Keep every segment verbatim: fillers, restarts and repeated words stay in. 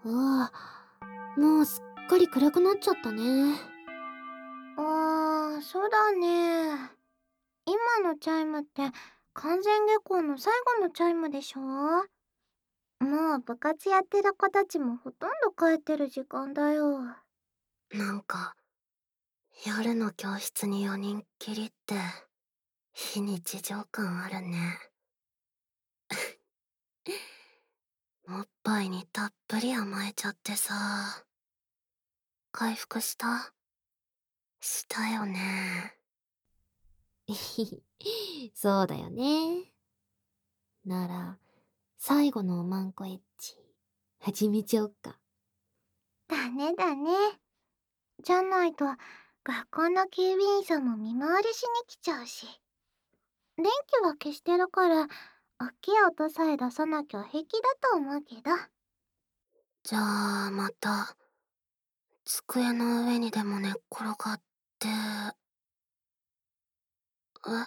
ああ、もうすっかり暗くなっちゃったね。 あー、そうだね。今のチャイムって完全下校の最後のチャイムでしょ？もう部活やってる子たちもほとんど帰ってる時間だよ。 なんか、夜の教室によにんきりって非日常感あるね。おっぱいにたっぷり甘えちゃってさ。回復した？したよね。そうだよね。なら、最後のおまんこエッチ、始めちゃおっか。 だねだね。じゃないと学校の警備員さんも見回りしに来ちゃうし。電気は消してるから大きい音さえ出さなきゃ平気だと思うけど。 じゃあ、また、机の上にでも寝っ転がって、えう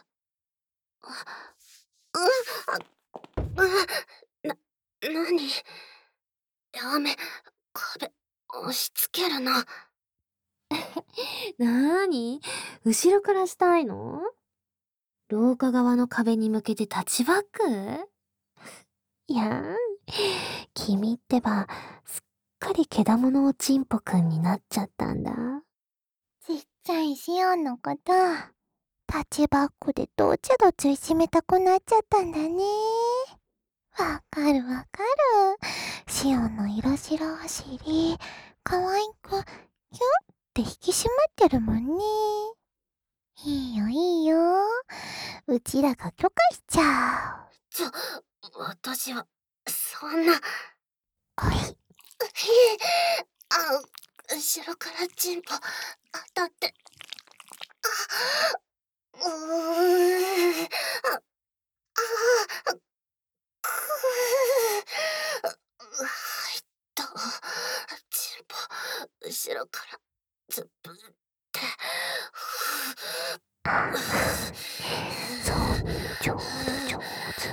うな、なに？やめ、壁、押し付けるな。なーに？後ろからしたいの？廊下側の壁に向けてタッチバック？いやーん、君ってば、すっかりけだものおちんぽくんになっちゃったんだ。 ちっちゃいシオンのこと、タッチバックでどちどちいじめたくなっちゃったんだね。わかるわかる。シオンの色白お尻、かわいく、キュッて引き締まってるもんね。いいよいいよ。うちらが許可しちゃう。 ちょ、私は、そんな。 おい。 あ、後ろからチンポ当たって。あ、うーん。あ、あ、くー。入った。チンポ、後ろからずぶって。 そうね、上手上手。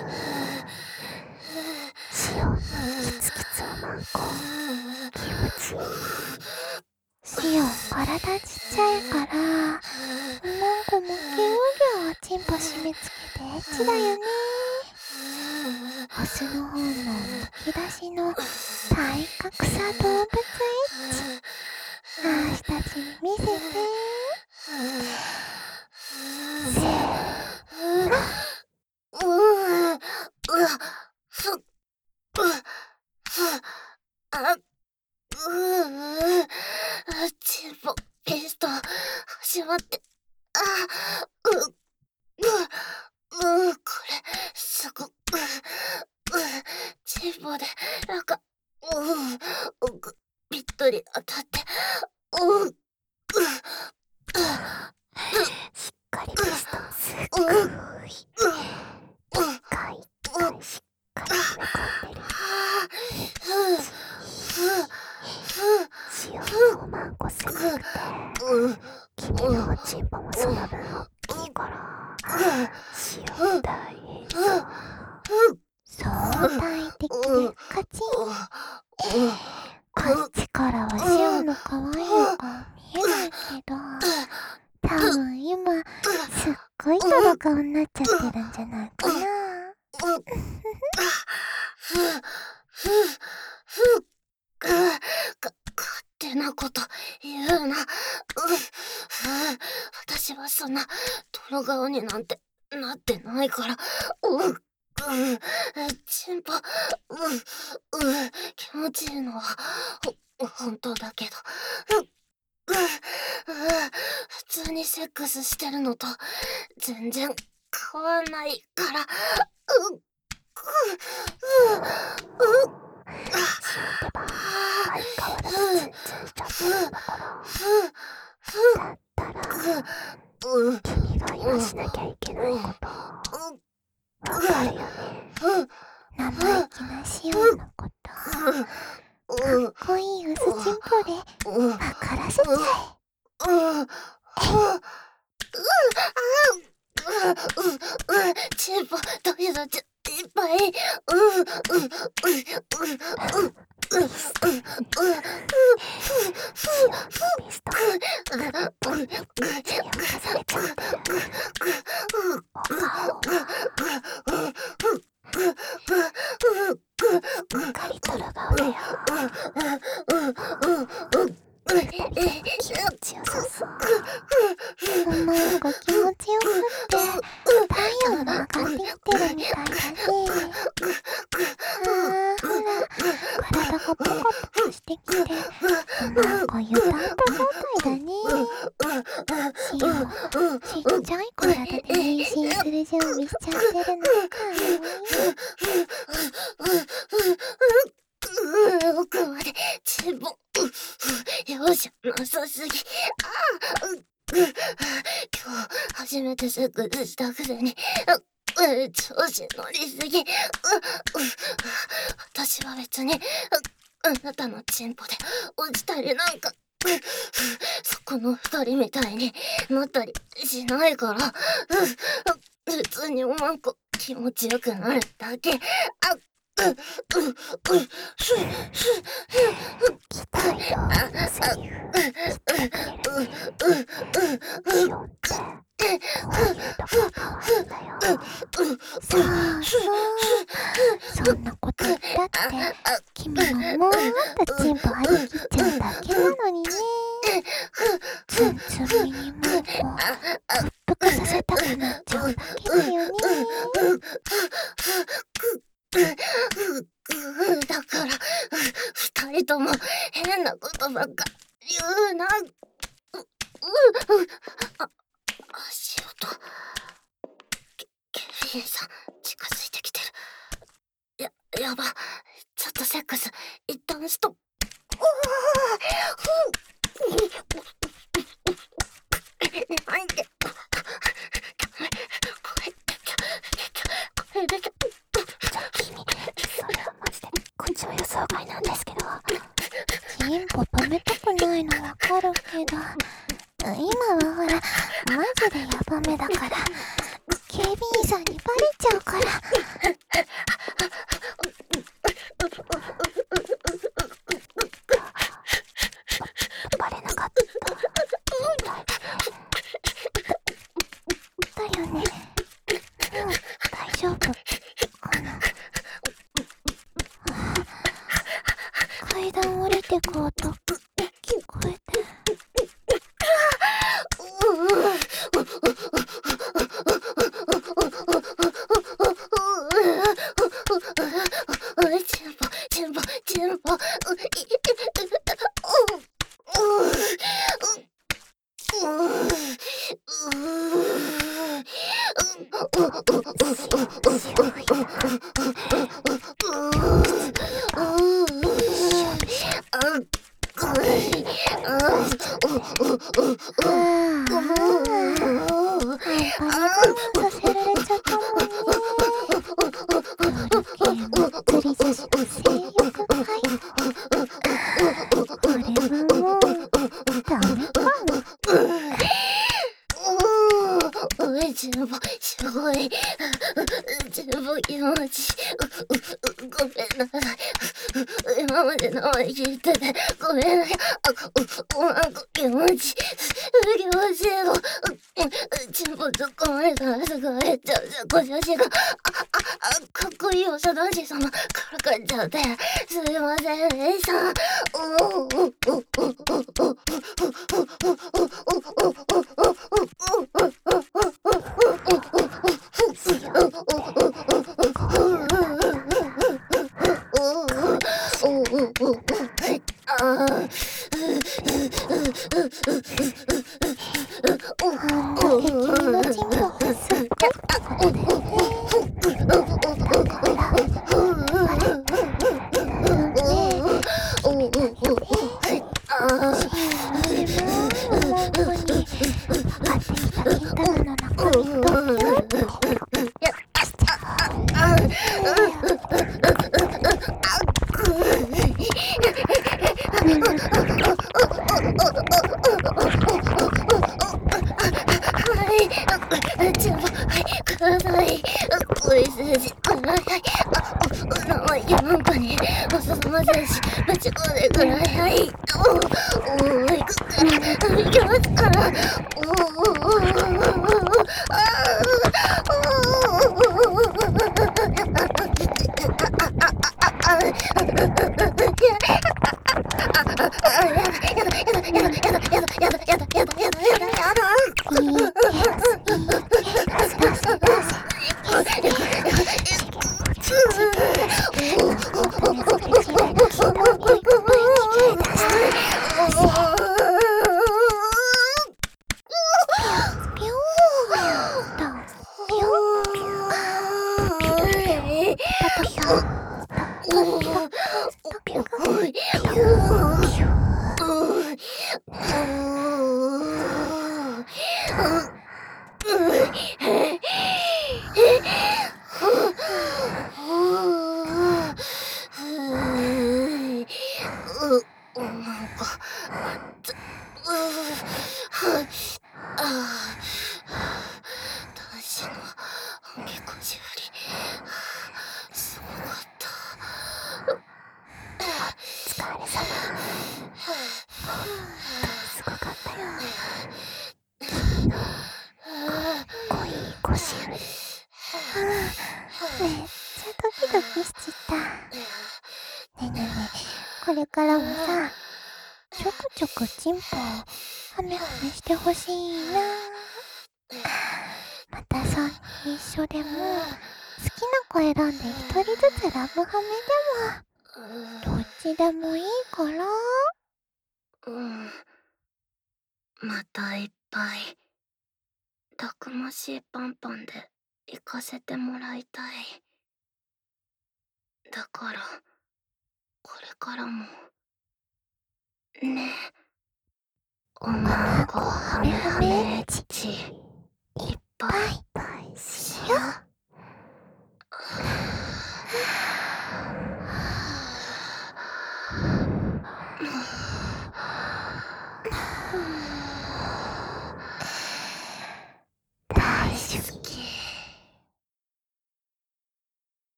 シオンのキツキツおまんこ、気持ちいい。シオン体ちっちゃいから、おまんこもぎゅうぎゅうおちんぽ締め付けてエッチだよね。オスの方のむき出しの体格差動物エッチ。あーしたちに見せて。せーの。 うー、うふ、う、ふ、あ、うー、チンポ、ピスト、始まって、あ、う、う、う、これ、すごく、う、う、チンポで、なんか、う、う、ぐぴったり当たって、う、う、う、 しっかりピストンすっごい。一回一回しっかり詰め込んでる。シオンのおまんこ狭くて、君のおちんぽもその分大きいから、シオン大変そう。相対的でカチン。こっちからはシオンの可愛いお顔見えないけど、多分今すっごいトロ顔になっちゃってるんじゃないかな。 ふ、ふ、ふ、か、勝手なこと言うな。う、私はそんなトロ顔になんてなってないから。う、う、チンポ、う、う、気持ちいいのはほ本当だけど。う、う、普通にセックスしてるのと全然変わんないから。う、う、う、う、 シオンってば相変わらずツンツンしちゃってるんだから。だったら君が今しなきゃいけないことわかるよね。生意気なシオンのこと、かっこいい薄チンポで分からせちゃえ。 チンポ、ドキドキ、いっっぱい。ううううううううミスト血をかされちゃってる。お顔しっかりとる顔だよ。二人とも気持ちよさそう。なんか気持ちよくって太陽が上がってきてるみたいだね。あーほら体がポコポコしてきてなんか湯たんぽ状態だね。シオちっちゃい体で変身する準備しちゃってるのかわいい。 奥までチンポ容赦なさすぎ。ああ今日初めてセックスしたくせに調子乗りすぎ。私は別にあなたのチンポで落ちたりなんかそこの二人みたいになったりしないから普通におまんこ気持ちよくなるだけ。あううう期待よセリフ来てくれるね。シオってこういうとこ変わるんだよ。そうそうそんなこと言ったって君はもうあとチンポ張り切っちゃうだけなのにね。ツンツンミニマンコ屈服させたくなっちゃうだけだよね。 だから二人とも変なことばっか言うな。ううあ足音ケケビンさん近づいてきてる。ややばちょっとセックス一旦ストップ。なんでそれはマジで口は予想外なんですけどチンポ止めたくないのわかるけど今はほらマジでヤバめだから警備員さんにバレちゃうからバレなかっただよね。うん大丈夫かな。階段降りてく音聞こえてチンポチンポチンポチンポすごいチンポ気持ちごめんなさい。今までのは聞いててごめんなさい。おまんこ気持ち気持ちいいのチンポ突っ込まれたらすぐ入っちゃう小女子がかっこいいおし男子様からかっちゃってすいませんでした。 なんかにおすすませしぶち込んでくらいおお行くから行きますからおおこれからもさ、ちょくちょくチンポをハメハメしてほしいな。またさ、一緒でも好きな子選んで一人ずつラブハメでもどっちでもいいから。うん。またいっぱいたくましいパンパンで行かせてもらいたい。だからこれからもね、女の子ハメハメエッチいっぱいしよう。